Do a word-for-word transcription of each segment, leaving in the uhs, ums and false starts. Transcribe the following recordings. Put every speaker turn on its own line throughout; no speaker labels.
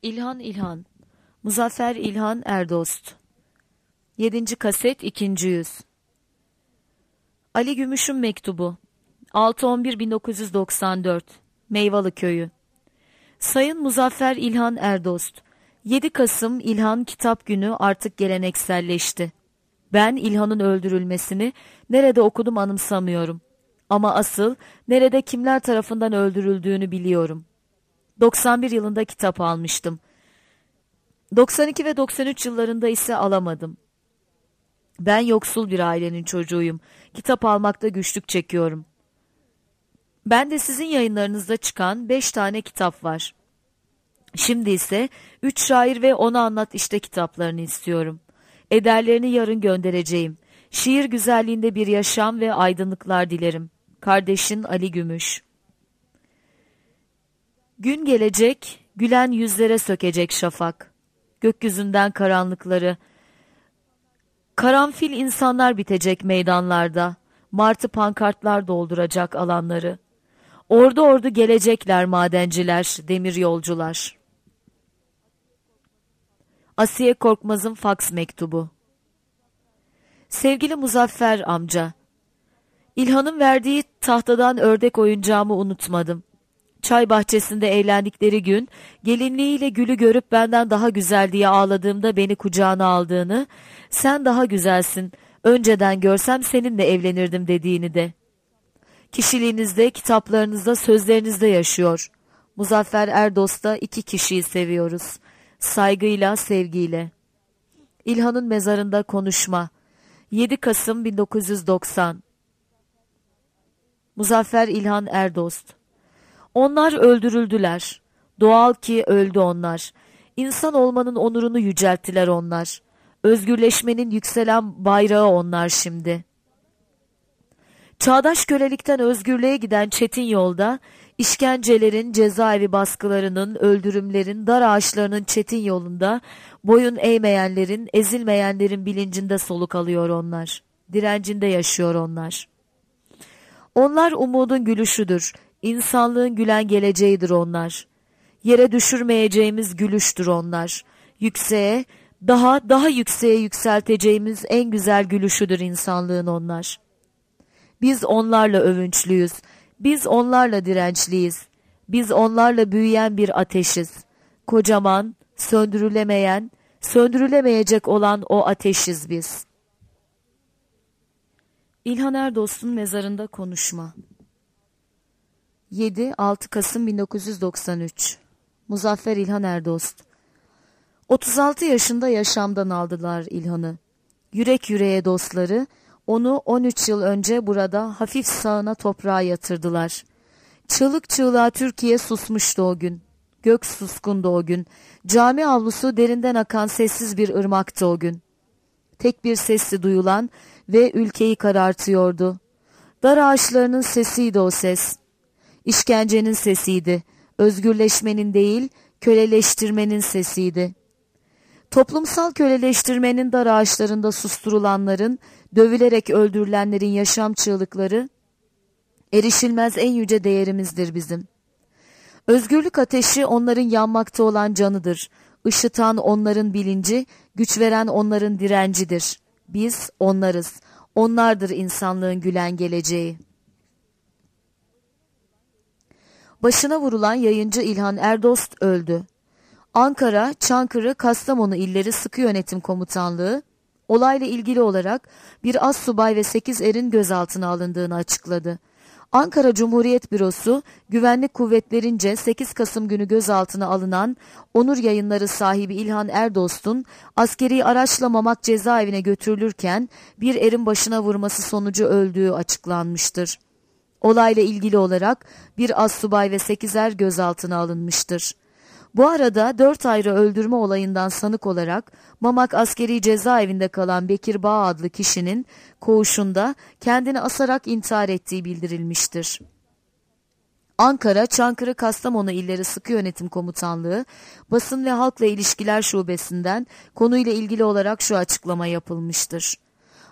İlhan İlhan Muzaffer İlhan Erdost yedinci kaset ikinci yüz Ali Gümüş'ün mektubu altı on bir bin dokuz yüz doksan dört Meyvalı Köyü. Sayın Muzaffer İlhan Erdost, yedi Kasım İlhan Kitap Günü artık gelenekselleşti. Ben İlhan'ın öldürülmesini nerede okudum anımsamıyorum. Ama asıl nerede kimler tarafından öldürüldüğünü biliyorum. doksan bir yılında kitap almıştım. doksan iki ve doksan üç yıllarında ise alamadım. Ben yoksul bir ailenin çocuğuyum. Kitap almakta güçlük çekiyorum. Ben de sizin yayınlarınızda çıkan beş tane kitap var. Şimdi ise üç şair ve onu anlat işte kitaplarını istiyorum. Ederlerini yarın göndereceğim. Şiir güzelliğinde bir yaşam ve aydınlıklar dilerim. Kardeşin Ali Gümüş. Gün gelecek, gülen yüzlere sökecek şafak. Gökyüzünden karanlıkları. Karanfil insanlar bitecek meydanlarda. Martı pankartlar dolduracak alanları. Ordu ordu gelecekler madenciler, demir yolcular. Asiye Korkmaz'ın faks mektubu. Sevgili Muzaffer amca, İlhan'ın verdiği tahtadan ördek oyuncağımı unutmadım. Çay bahçesinde eğlendikleri gün, gelinliğiyle gülü görüp benden daha güzel diye ağladığımda beni kucağına aldığını, sen daha güzelsin, önceden görsem seninle evlenirdim dediğini de. Kişiliğinizde, kitaplarınızda, sözlerinizde yaşıyor. Muzaffer Erdost'ta iki kişiyi seviyoruz. Saygıyla, sevgiyle. İlhan'ın mezarında konuşma. yedi Kasım bin dokuz yüz doksan. Muzaffer İlhan Erdost. Onlar öldürüldüler. Doğal ki öldü onlar. İnsan olmanın onurunu yücelttiler onlar. Özgürleşmenin yükselen bayrağı onlar şimdi. Çağdaş kölelikten özgürlüğe giden çetin yolda, işkencelerin, cezaevi baskılarının, öldürümlerin, dar ağaçlarının çetin yolunda, boyun eğmeyenlerin, ezilmeyenlerin bilincinde soluk alıyor onlar. Direncinde yaşıyor onlar. Onlar umudun gülüşüdür, insanlığın gülen geleceğidir onlar. Yere düşürmeyeceğimiz gülüştür onlar. Yükseğe, daha daha yükseğe yükselteceğimiz en güzel gülüşüdür insanlığın onlar. Biz onlarla övünçlüyüz. Biz onlarla dirençliyiz. Biz onlarla büyüyen bir ateşiz. Kocaman, söndürülemeyen, söndürülemeyecek olan o ateşiz biz. İlhan Erdost'un mezarında konuşma. yedi altı Kasım bin dokuz yüz doksan üç. Muzaffer İlhan Erdost. otuz altı yaşında yaşamdan aldılar İlhan'ı. Yürek yüreğe dostları, onu on üç yıl önce burada hafif sağına toprağa yatırdılar. Çığlık çığlığa Türkiye susmuştu o gün. Gök suskundu o gün. Cami avlusu derinden akan sessiz bir ırmaktı o gün. Tek bir sesli duyulan ve ülkeyi karartıyordu. Dar ağaçlarının sesiydi o ses. İşkencenin sesiydi. Özgürleşmenin değil, köleleştirmenin sesiydi. Toplumsal köleleştirmenin dar ağaçlarında susturulanların, dövülerek öldürülenlerin yaşam çığlıkları, erişilmez en yüce değerimizdir bizim. Özgürlük ateşi onların yanmakta olan canıdır. Işıtan onların bilinci, güç veren onların direncidir. Biz onlarız. Onlardır insanlığın gülen geleceği. Başına vurulan yayıncı İlhan Erdost öldü. Ankara, Çankırı, Kastamonu illeri Sıkı Yönetim Komutanlığı, olayla ilgili olarak bir astsubay ve sekiz erin gözaltına alındığını açıkladı. Ankara Cumhuriyet Bürosu, güvenlik kuvvetlerince sekiz Kasım günü gözaltına alınan Onur Yayınları sahibi İlhan Erdost'un askeri araçla Mamak cezaevine götürülürken bir erin başına vurması sonucu öldüğü açıklanmıştır. Olayla ilgili olarak bir astsubay ve sekiz er gözaltına alınmıştır. Bu arada dört ayrı öldürme olayından sanık olarak Mamak askeri cezaevinde kalan Bekir Bağ adlı kişinin koğuşunda kendini asarak intihar ettiği bildirilmiştir. Ankara, Çankırı, Kastamonu illeri Sıkı Yönetim Komutanlığı, Basın ve Halkla İlişkiler Şubesi'nden konuyla ilgili olarak şu açıklama yapılmıştır.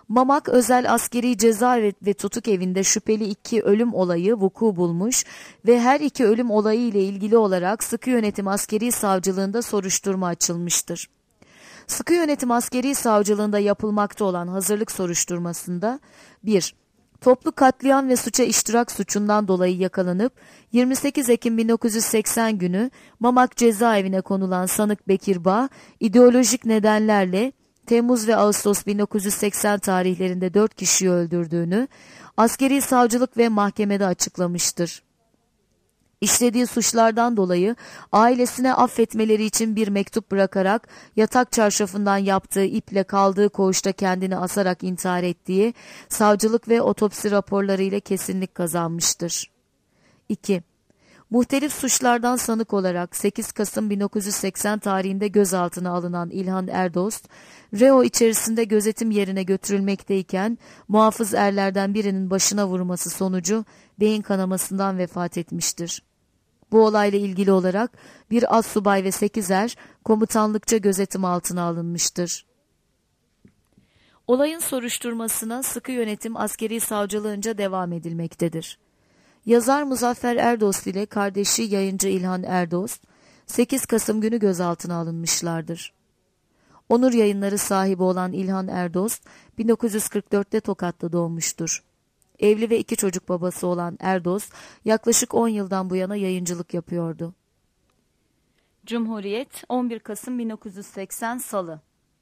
Mamak Özel Askeri Ceza ve, ve Tutuk Evi'nde şüpheli iki ölüm olayı vuku bulmuş ve her iki ölüm olayı ile ilgili olarak Sıkı Yönetim Askeri Savcılığında soruşturma açılmıştır. Sıkı Yönetim Askeri Savcılığında yapılmakta olan hazırlık soruşturmasında bir Toplu katliam ve suça iştirak suçundan dolayı yakalanıp yirmi sekiz Ekim bin dokuz yüz seksen günü Mamak cezaevine konulan sanık Bekir Bağ, ideolojik nedenlerle Temmuz ve Ağustos bin dokuz yüz seksen tarihlerinde dört kişiyi öldürdüğünü askeri savcılık ve mahkemede açıklamıştır. İşlediği suçlardan dolayı ailesine affetmeleri için bir mektup bırakarak yatak çarşafından yaptığı iple kaldığı koğuşta kendini asarak intihar ettiği savcılık ve otopsi raporları ile kesinlik kazanmıştır. iki. Muhtelif suçlardan sanık olarak sekiz Kasım bin dokuz yüz seksen tarihinde gözaltına alınan İlhan Erdost, reo içerisinde gözetim yerine götürülmekteyken muhafız erlerden birinin başına vurması sonucu beyin kanamasından vefat etmiştir. Bu olayla ilgili olarak bir astsubay ve sekiz er komutanlıkça gözetim altına alınmıştır. Olayın soruşturmasına Sıkı Yönetim Askeri Savcılığınca devam edilmektedir. Yazar Muzaffer Erdost ile kardeşi yayıncı İlhan Erdost, sekiz Kasım günü gözaltına alınmışlardır. Onur Yayınları sahibi olan İlhan Erdost, bin dokuz yüz kırk dörtte Tokat'ta doğmuştur. Evli ve iki çocuk babası olan Erdost, yaklaşık on yıldan bu yana yayıncılık yapıyordu. Cumhuriyet, on bir Kasım bin dokuz yüz seksen Salı.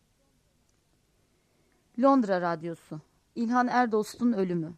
Londra Radyosu, İlhan Erdost'un ölümü.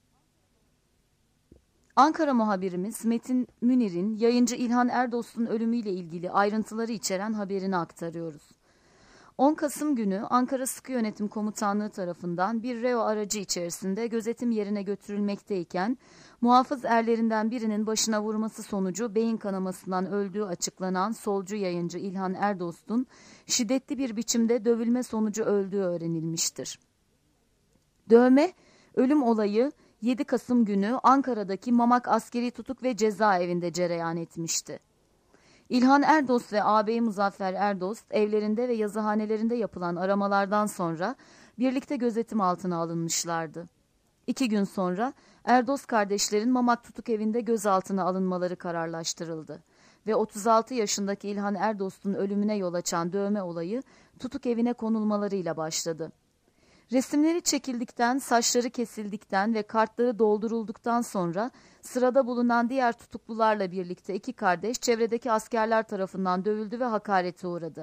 Ankara muhabirimiz Metin Münir'in yayıncı İlhan Erdost'un ölümüyle ilgili ayrıntıları içeren haberini aktarıyoruz. on Kasım günü Ankara Sıkı Yönetim Komutanlığı tarafından bir reo aracı içerisinde gözetim yerine götürülmekteyken muhafız erlerinden birinin başına vurması sonucu beyin kanamasından öldüğü açıklanan solcu yayıncı İlhan Erdost'un şiddetli bir biçimde dövülme sonucu öldüğü öğrenilmiştir. Dövme, ölüm olayı yedi Kasım günü Ankara'daki Mamak Askeri Tutuk ve Cezaevinde cereyan etmişti. İlhan Erdost ve ağabeyi Muzaffer Erdost evlerinde ve yazıhanelerinde yapılan aramalardan sonra birlikte gözetim altına alınmışlardı. İki gün sonra Erdost kardeşlerin Mamak Tutuk Evi'nde gözaltına alınmaları kararlaştırıldı ve otuz altı yaşındaki İlhan Erdost'un ölümüne yol açan dövme olayı Tutuk Evi'ne konulmalarıyla başladı. Resimleri çekildikten, saçları kesildikten ve kartları doldurulduktan sonra sırada bulunan diğer tutuklularla birlikte iki kardeş çevredeki askerler tarafından dövüldü ve hakarete uğradı.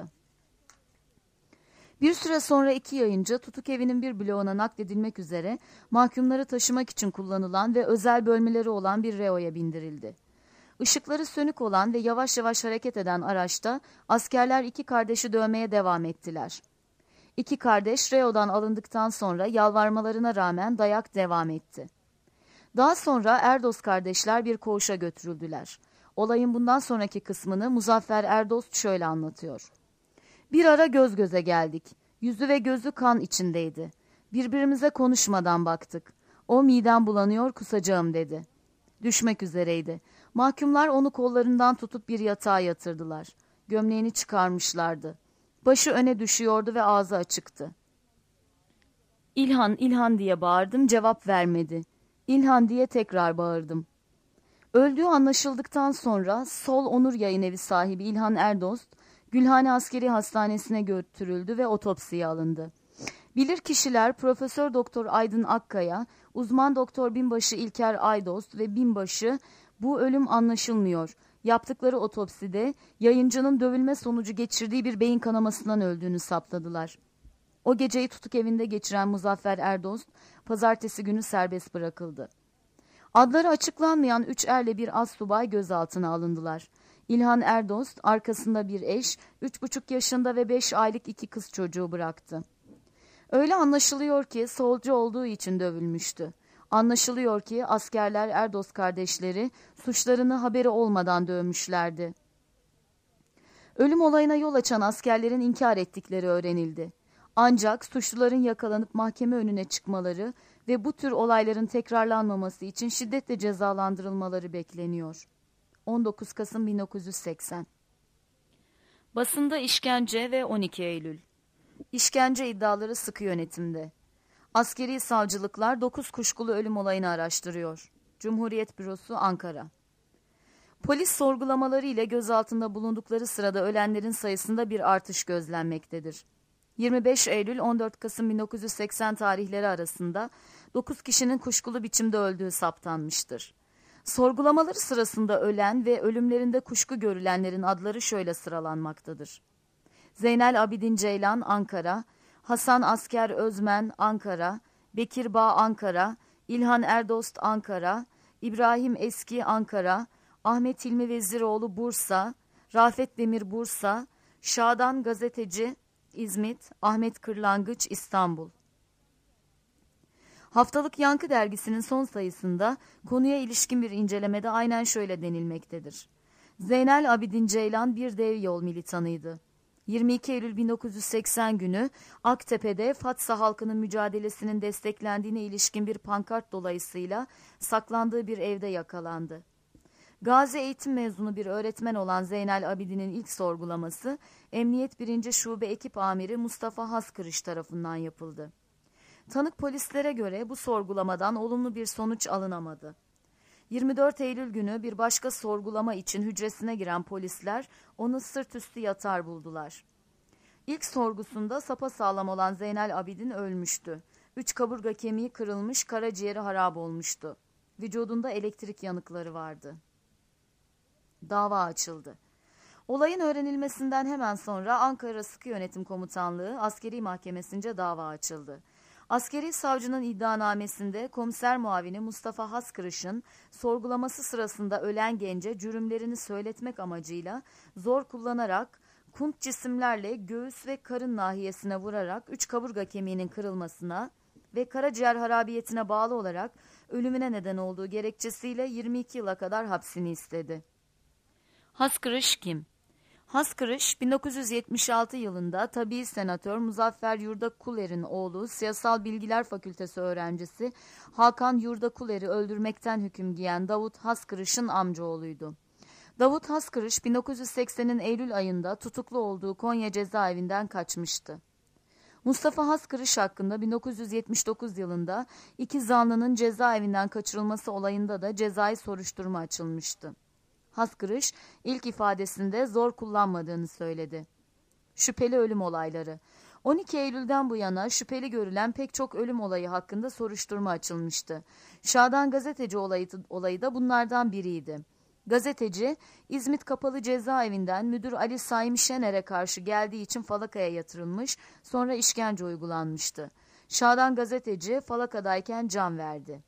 Bir süre sonra iki yayıncı Tutuk Evi'nin bir bloğuna nakledilmek üzere mahkumları taşımak için kullanılan ve özel bölmeleri olan bir reoya bindirildi. Işıkları sönük olan ve yavaş yavaş hareket eden araçta askerler iki kardeşi dövmeye devam ettiler. İki kardeş reodan alındıktan sonra yalvarmalarına rağmen dayak devam etti. Daha sonra Erdost kardeşler bir koğuşa götürüldüler. Olayın bundan sonraki kısmını Muzaffer Erdost şöyle anlatıyor. Bir ara göz göze geldik. Yüzü ve gözü kan içindeydi. Birbirimize konuşmadan baktık. O midem bulanıyor, kusacağım dedi. Düşmek üzereydi. Mahkumlar onu kollarından tutup bir yatağa yatırdılar. Gömleğini çıkarmışlardı. Başı öne düşüyordu ve ağzı açıktı. İlhan, İlhan diye bağırdım, cevap vermedi. İlhan diye tekrar bağırdım. Öldüğü anlaşıldıktan sonra Sol Onur Yayınevi sahibi İlhan Erdost, Gülhane Askeri Hastanesi'ne götürüldü ve otopsiye alındı. Bilirkişiler Profesör Doktor Aydın Akkaya, uzman Doktor Binbaşı İlker Aydost ve Binbaşı bu ölüm anlaşılmıyor. Yaptıkları otopside yayıncının dövülme sonucu geçirdiği bir beyin kanamasından öldüğünü saptadılar. O geceyi Tutuk Evi'nde geçiren Muzaffer Erdost, pazartesi günü serbest bırakıldı. Adları açıklanmayan üç erle bir astsubay gözaltına alındılar. İlhan Erdost arkasında bir eş, üç buçuk yaşında ve beş aylık iki kız çocuğu bıraktı. Öyle anlaşılıyor ki solcu olduğu için dövülmüştü. Anlaşılıyor ki askerler Erdost kardeşleri suçlarını haberi olmadan dövmüşlerdi. Ölüm olayına yol açan askerlerin inkar ettikleri öğrenildi. Ancak suçluların yakalanıp mahkeme önüne çıkmaları ve bu tür olayların tekrarlanmaması için şiddetle cezalandırılmaları bekleniyor. on dokuz Kasım bin dokuz yüz seksen. Basında işkence ve on iki Eylül. İşkence iddiaları sıkı yönetimde. Askeri savcılıklar dokuz kuşkulu ölüm olayını araştırıyor. Cumhuriyet Bürosu, Ankara. Polis sorgulamaları ile gözaltında bulundukları sırada ölenlerin sayısında bir artış gözlenmektedir. yirmi beş Eylül on dört Kasım bin dokuz yüz seksen tarihleri arasında dokuz kişinin kuşkulu biçimde öldüğü saptanmıştır. Sorgulamaları sırasında ölen ve ölümlerinde kuşku görülenlerin adları şöyle sıralanmaktadır: Zeynel Abidin Ceylan, Ankara; Hasan Asker Özmen, Ankara; Bekir Bağ, Ankara; İlhan Erdost, Ankara; İbrahim Eski, Ankara; Ahmet Hilmi Veziroğlu, Bursa; Rafet Demir, Bursa; Şadan Gazeteci, İzmit; Ahmet Kırlangıç, İstanbul. Haftalık Yankı dergisinin son sayısında konuya ilişkin bir incelemede aynen şöyle denilmektedir: Zeynel Abidin Ceylan bir dev yol militanıydı. yirmi iki Eylül bin dokuz yüz seksen günü Aktepe'de Fatsa halkının mücadelesinin desteklendiğine ilişkin bir pankart dolayısıyla saklandığı bir evde yakalandı. Gazi eğitim mezunu bir öğretmen olan Zeynel Abidin'in ilk sorgulaması Emniyet birinci Şube Ekip Amiri Mustafa Haskırış tarafından yapıldı. Tanık polislere göre bu sorgulamadan olumlu bir sonuç alınamadı. yirmi dört Eylül günü bir başka sorgulama için hücresine giren polisler onu sırt üstü yatar buldular. İlk sorgusunda sapasağlam olan Zeynel Abidin ölmüştü. Üç kaburga kemiği kırılmış, karaciğeri harap olmuştu. Vücudunda elektrik yanıkları vardı. Dava açıldı. Olayın öğrenilmesinden hemen sonra Ankara Sıkı Yönetim Komutanlığı Askeri Mahkemesi'nce dava açıldı. Askeri savcının iddianamesinde komiser muavini Mustafa Haskırış'ın sorgulaması sırasında ölen gence cürümlerini söyletmek amacıyla zor kullanarak kunt cisimlerle göğüs ve karın nahiyesine vurarak üç kaburga kemiğinin kırılmasına ve karaciğer harabiyetine bağlı olarak ölümüne neden olduğu gerekçesiyle yirmi iki yıla kadar hapsini istedi. Haskırış kim? Haskırış, bin dokuz yüz yetmiş altı yılında tabii senatör Muzaffer Yurdakuler'in oğlu, Siyasal Bilgiler Fakültesi öğrencisi Hakan Yurdakuler'i öldürmekten hüküm giyen Davut Haskırış'ın amcaoğluydu. Davut Haskırış, bin dokuz yüz seksenin Eylül ayında tutuklu olduğu Konya cezaevinden kaçmıştı. Mustafa Haskırış hakkında bin dokuz yüz yetmiş dokuz yılında iki zanlının cezaevinden kaçırılması olayında da cezai soruşturma açılmıştı. Haskırış ilk ifadesinde zor kullanmadığını söyledi. Şüpheli ölüm olayları. on iki Eylül'den bu yana şüpheli görülen pek çok ölüm olayı hakkında soruşturma açılmıştı. Şadan Gazeteci olayı, olayı da bunlardan biriydi. Gazeteci, İzmit Kapalı Cezaevinden müdür Ali Saimi Şener'e karşı geldiği için falakaya yatırılmış, sonra işkence uygulanmıştı. Şadan Gazeteci falakadayken can verdi.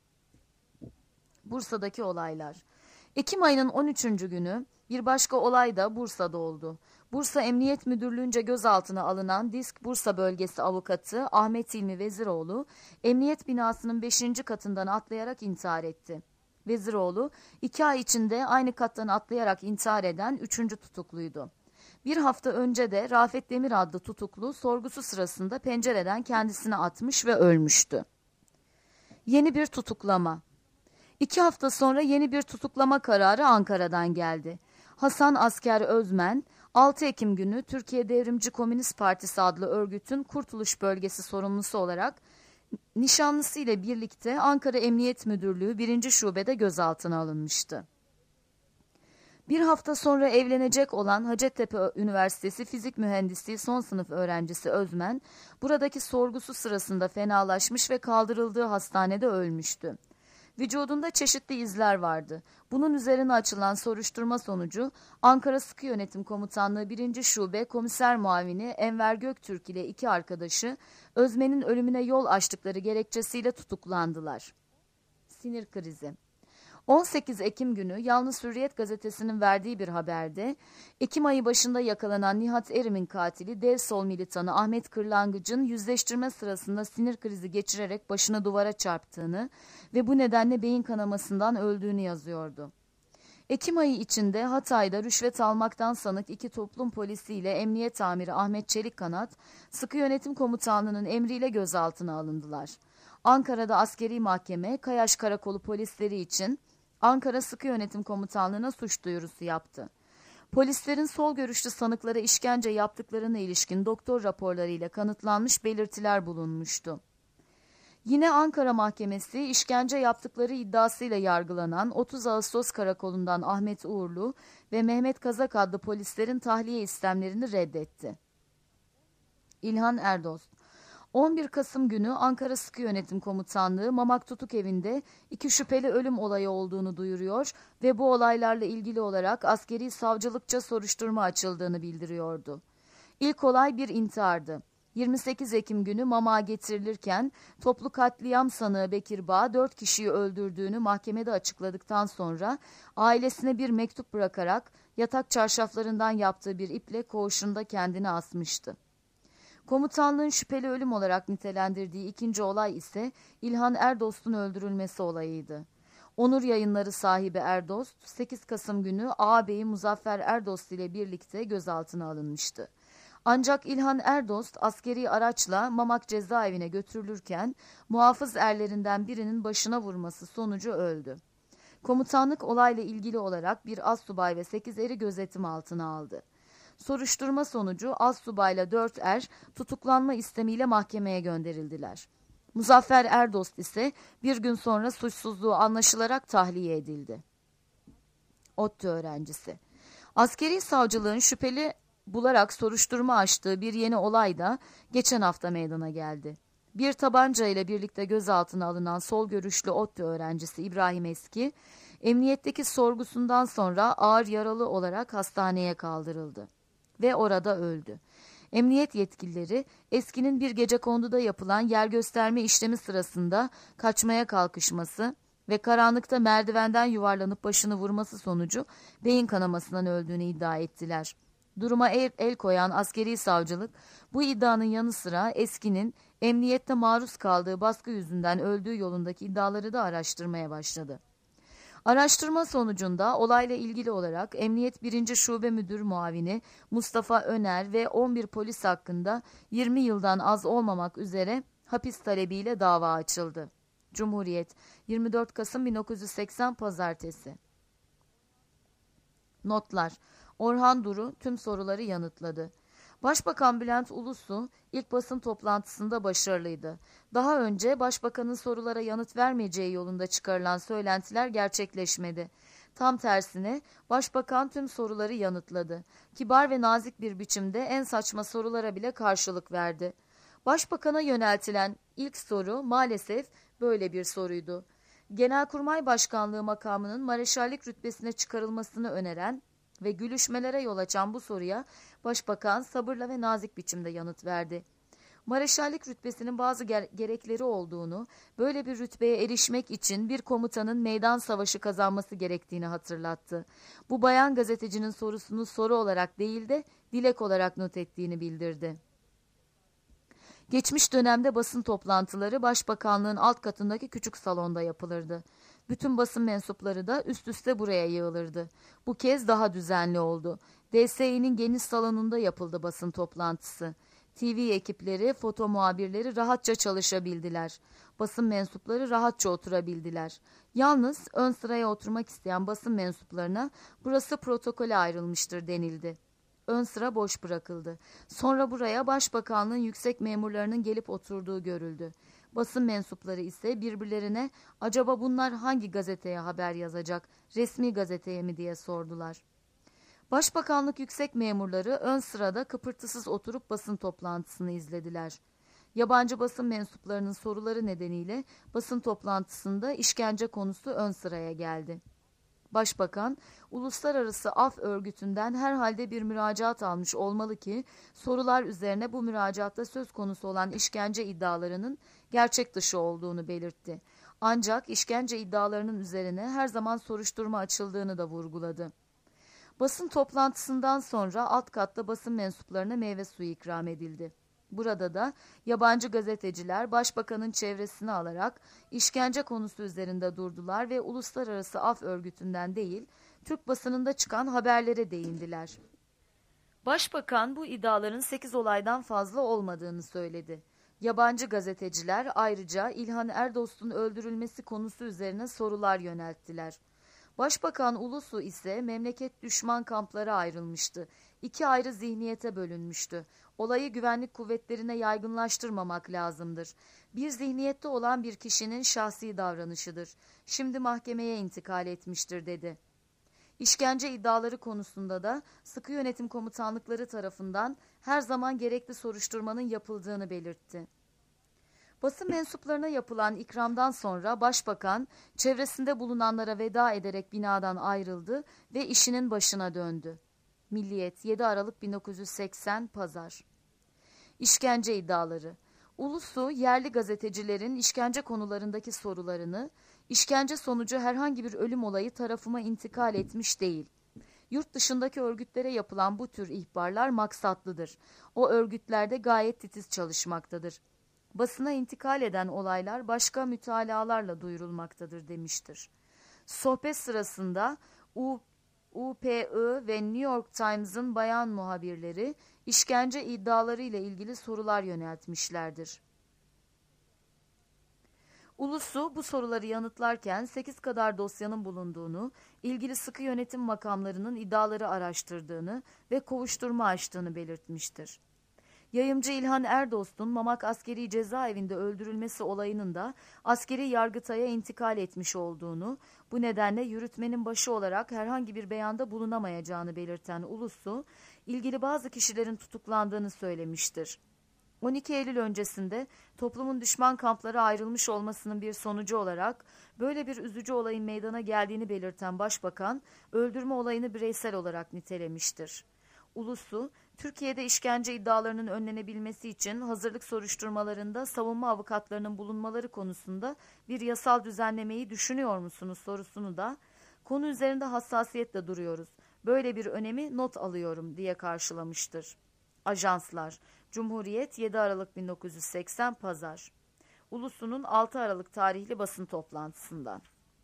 Bursa'daki olaylar. Ekim ayının on üçüncü günü bir başka olay da Bursa'da oldu. Bursa Emniyet Müdürlüğü'nce gözaltına alınan Disk Bursa Bölgesi avukatı Ahmet Hilmi Veziroğlu, emniyet binasının beşinci katından atlayarak intihar etti. Veziroğlu, iki ay içinde aynı kattan atlayarak intihar eden üçüncü tutukluydu. Bir hafta önce de Rafet Demir adlı tutuklu sorgusu sırasında pencereden kendisini atmış ve ölmüştü. Yeni bir tutuklama. İki hafta sonra yeni bir tutuklama kararı Ankara'dan geldi. Hasan Asker Özmen, altı Ekim günü Türkiye Devrimci Komünist Partisi adlı örgütün Kurtuluş Bölgesi sorumlusu olarak nişanlısı ile birlikte Ankara Emniyet Müdürlüğü birinci Şube'de gözaltına alınmıştı. Bir hafta sonra evlenecek olan Hacettepe Üniversitesi Fizik Mühendisliği son sınıf öğrencisi Özmen, buradaki sorgusu sırasında fenalaşmış ve kaldırıldığı hastanede ölmüştü. Vücudunda çeşitli izler vardı. Bunun üzerine açılan soruşturma sonucu Ankara Sıkı Yönetim Komutanlığı birinci Şube Komiser Muavini Enver Göktürk ile iki arkadaşı Özmen'in ölümüne yol açtıkları gerekçesiyle tutuklandılar. Sinir krizi. on sekiz Ekim günü Yalnız Hürriyet gazetesinin verdiği bir haberde Ekim ayı başında yakalanan Nihat Erim'in katili dev sol militanı Ahmet Kırlangıç'ın yüzleştirme sırasında sinir krizi geçirerek başını duvara çarptığını ve bu nedenle beyin kanamasından öldüğünü yazıyordu. Ekim ayı içinde Hatay'da rüşvet almaktan sanık iki toplum polisiyle emniyet amiri Ahmet Çelikkanat, Sıkı Yönetim Komutanlığı'nın emriyle gözaltına alındılar. Ankara'da askeri mahkeme Kayaş Karakolu polisleri için Ankara Sıkı Yönetim Komutanlığı'na suç duyurusu yaptı. Polislerin sol görüşlü sanıklara işkence yaptıklarına ilişkin doktor raporlarıyla kanıtlanmış belirtiler bulunmuştu. Yine Ankara Mahkemesi işkence yaptıkları iddiasıyla yargılanan otuz Ağustos Karakolu'ndan Ahmet Uğurlu ve Mehmet Kazak adlı polislerin tahliye istemlerini reddetti. İlhan Erdost on bir Kasım günü Ankara Sıkı Yönetim Komutanlığı Mamak Tutuk Evi'nde iki şüpheli ölüm olayı olduğunu duyuruyor ve bu olaylarla ilgili olarak askeri savcılıkça soruşturma açıldığını bildiriyordu. İlk olay bir intihardı. yirmi sekiz Ekim günü Mamak'a getirilirken toplu katliam sanığı Bekir Bağ dört kişiyi öldürdüğünü mahkemede açıkladıktan sonra ailesine bir mektup bırakarak yatak çarşaflarından yaptığı bir iple koğuşunda kendini asmıştı. Komutanlığın şüpheli ölüm olarak nitelendirdiği ikinci olay ise İlhan Erdost'un öldürülmesi olayıydı. Onur Yayınları sahibi Erdost, sekiz Kasım günü ağabeyi Muzaffer Erdost ile birlikte gözaltına alınmıştı. Ancak İlhan Erdost askeri araçla Mamak cezaevine götürülürken muhafız erlerinden birinin başına vurması sonucu öldü. Komutanlık olayla ilgili olarak bir astsubay ve sekiz eri gözetim altına aldı. Soruşturma sonucu astsubayla dört er tutuklanma istemiyle mahkemeye gönderildiler. Muzaffer Erdost ise bir gün sonra suçsuzluğu anlaşılarak tahliye edildi. ODTÜ öğrencisi. Askeri savcılığın şüpheli bularak soruşturma açtığı bir yeni olay da geçen hafta meydana geldi. Bir tabanca ile birlikte gözaltına alınan sol görüşlü ODTÜ öğrencisi İbrahim Eski, emniyetteki sorgusundan sonra ağır yaralı olarak hastaneye kaldırıldı ve orada öldü. Emniyet yetkilileri Eski'nin bir gecekonduda yapılan yer gösterme işlemi sırasında kaçmaya kalkışması ve karanlıkta merdivenden yuvarlanıp başını vurması sonucu beyin kanamasından öldüğünü iddia ettiler. Duruma el, el koyan askeri savcılık bu iddianın yanı sıra Eski'nin emniyette maruz kaldığı baskı yüzünden öldüğü yolundaki iddiaları da araştırmaya başladı. Araştırma sonucunda olayla ilgili olarak Emniyet birinci Şube Müdür Muavini Mustafa Öner ve on bir polis hakkında yirmi yıldan az olmamak üzere hapis talebiyle dava açıldı. Cumhuriyet yirmi dört Kasım bin dokuz yüz seksen Pazartesi. Notlar. Orhan Duru tüm soruları yanıtladı. Başbakan Bülent Ulusu ilk basın toplantısında başarılıydı. Daha önce başbakanın sorulara yanıt vermeyeceği yolunda çıkarılan söylentiler gerçekleşmedi. Tam tersine başbakan tüm soruları yanıtladı. Kibar ve nazik bir biçimde en saçma sorulara bile karşılık verdi. Başbakana yöneltilen ilk soru maalesef böyle bir soruydu. Genelkurmay Başkanlığı makamının mareşallik rütbesine çıkarılmasını öneren ve gülüşmelere yol açan bu soruya Başbakan sabırla ve nazik biçimde yanıt verdi. Mareşallik rütbesinin bazı ger- gerekleri olduğunu, böyle bir rütbeye erişmek için bir komutanın meydan savaşı kazanması gerektiğini hatırlattı. Bu bayan gazetecinin sorusunu soru olarak değil de dilek olarak not ettiğini bildirdi. Geçmiş dönemde basın toplantıları Başbakanlığın alt katındaki küçük salonda yapılırdı. Bütün basın mensupları da üst üste buraya yığılırdı. Bu kez daha düzenli oldu. D S İ'nin geniş salonunda yapıldı basın toplantısı. T V ekipleri, foto muhabirleri rahatça çalışabildiler. Basın mensupları rahatça oturabildiler. Yalnız ön sıraya oturmak isteyen basın mensuplarına burası protokole ayrılmıştır denildi. Ön sıra boş bırakıldı. Sonra buraya Başbakanlığın yüksek memurlarının gelip oturduğu görüldü. Basın mensupları ise birbirlerine acaba bunlar hangi gazeteye haber yazacak, resmi gazeteye mi diye sordular. Başbakanlık yüksek memurları ön sırada kıpırtısız oturup basın toplantısını izlediler. Yabancı basın mensuplarının soruları nedeniyle basın toplantısında işkence konusu ön sıraya geldi. Başbakan, Uluslararası Af Örgütü'nden herhalde bir müracaat almış olmalı ki sorular üzerine bu müracaatta söz konusu olan işkence iddialarının gerçek dışı olduğunu belirtti. Ancak işkence iddialarının üzerine her zaman soruşturma açıldığını da vurguladı. Basın toplantısından sonra alt katta basın mensuplarına meyve suyu ikram edildi. Burada da yabancı gazeteciler başbakanın çevresini alarak işkence konusu üzerinde durdular ve Uluslararası Af Örgütü'nden değil, Türk basınında çıkan haberlere değindiler. Başbakan bu iddiaların sekiz olaydan fazla olmadığını söyledi. Yabancı gazeteciler ayrıca İlhan Erdost'un öldürülmesi konusu üzerine sorular yönelttiler. Başbakan Ulusu ise memleket düşman kamplara ayrılmıştı. iki ayrı zihniyete bölünmüştü. Olayı güvenlik kuvvetlerine yaygınlaştırmamak lazımdır. Bir zihniyette olan bir kişinin şahsi davranışıdır. Şimdi mahkemeye intikal etmiştir dedi. İşkence iddiaları konusunda da sıkı yönetim komutanlıkları tarafından her zaman gerekli soruşturmanın yapıldığını belirtti. Basın mensuplarına yapılan ikramdan sonra başbakan çevresinde bulunanlara veda ederek binadan ayrıldı ve işinin başına döndü. Milliyet, yedi Aralık bin dokuz yüz seksen Pazar. İşkence iddiaları. Ulusu yerli gazetecilerin işkence konularındaki sorularını, işkence sonucu herhangi bir ölüm olayı tarafıma intikal etmiş değil. Yurt dışındaki örgütlere yapılan bu tür ihbarlar maksatlıdır. O örgütlerde gayet titiz çalışmaktadır. Basına intikal eden olaylar başka mütalalarla duyurulmaktadır demiştir. Sohbet sırasında U P I ve New York Times'ın bayan muhabirleri işkence iddiaları ile ilgili sorular yöneltmişlerdir. Ulusu bu soruları yanıtlarken sekiz kadar dosyanın bulunduğunu, ilgili sıkı yönetim makamlarının iddiaları araştırdığını ve kovuşturma açtığını belirtmiştir. Yayımcı İlhan Erdost'un Mamak Askeri Cezaevinde öldürülmesi olayının da askeri yargıtaya intikal etmiş olduğunu, bu nedenle yürütmenin başı olarak herhangi bir beyanda bulunamayacağını belirten Ulusu, ilgili bazı kişilerin tutuklandığını söylemiştir. on iki Eylül öncesinde toplumun düşman kamplara ayrılmış olmasının bir sonucu olarak böyle bir üzücü olayın meydana geldiğini belirten Başbakan, öldürme olayını bireysel olarak nitelemiştir. Ulusu, Türkiye'de işkence iddialarının önlenebilmesi için hazırlık soruşturmalarında savunma avukatlarının bulunmaları konusunda bir yasal düzenlemeyi düşünüyor musunuz sorusunu da, konu üzerinde hassasiyetle duruyoruz, böyle bir önemi not alıyorum diye karşılamıştır. Ajanslar. Cumhuriyet, yedi Aralık bin dokuz yüz seksen Pazar. Ulusu'nun altı Aralık tarihli basın toplantısından.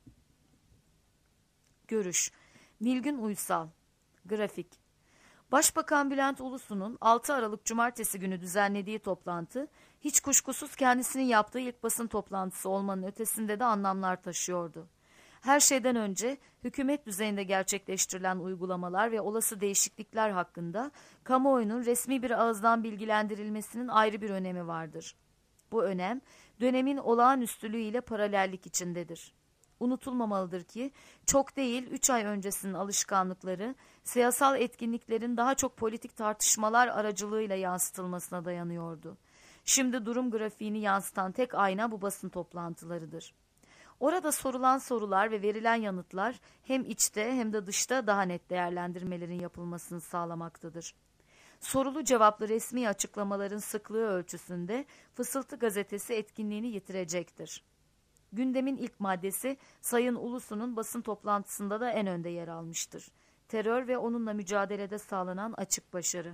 Görüş. Nilgün Uysal. Grafik. Başbakan Bülent Ulusu'nun altı Aralık Cumartesi günü düzenlediği toplantı, hiç kuşkusuz kendisinin yaptığı ilk basın toplantısı olmanın ötesinde de anlamlar taşıyordu. Her şeyden önce hükümet düzeyinde gerçekleştirilen uygulamalar ve olası değişiklikler hakkında kamuoyunun resmi bir ağızdan bilgilendirilmesinin ayrı bir önemi vardır. Bu önem dönemin olağanüstülüğü ile paralellik içindedir. Unutulmamalıdır ki çok değil üç ay öncesinin alışkanlıkları siyasal etkinliklerin daha çok politik tartışmalar aracılığıyla yansıtılmasına dayanıyordu. Şimdi durum grafiğini yansıtan tek ayna bu basın toplantılarıdır. Orada sorulan sorular ve verilen yanıtlar hem içte hem de dışta daha net değerlendirmelerin yapılmasını sağlamaktadır. Sorulu cevaplı resmi açıklamaların sıklığı ölçüsünde Fısıltı gazetesi etkinliğini yitirecektir. Gündemin ilk maddesi Sayın Ulusu'nun basın toplantısında da en önde yer almıştır. Terör ve onunla mücadelede sağlanan açık başarı.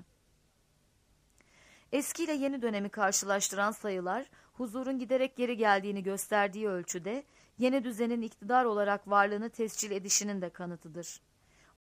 Eski ile yeni dönemi karşılaştıran sayılar, huzurun giderek geri geldiğini gösterdiği ölçüde, yeni düzenin iktidar olarak varlığını tescil edişinin de kanıtıdır.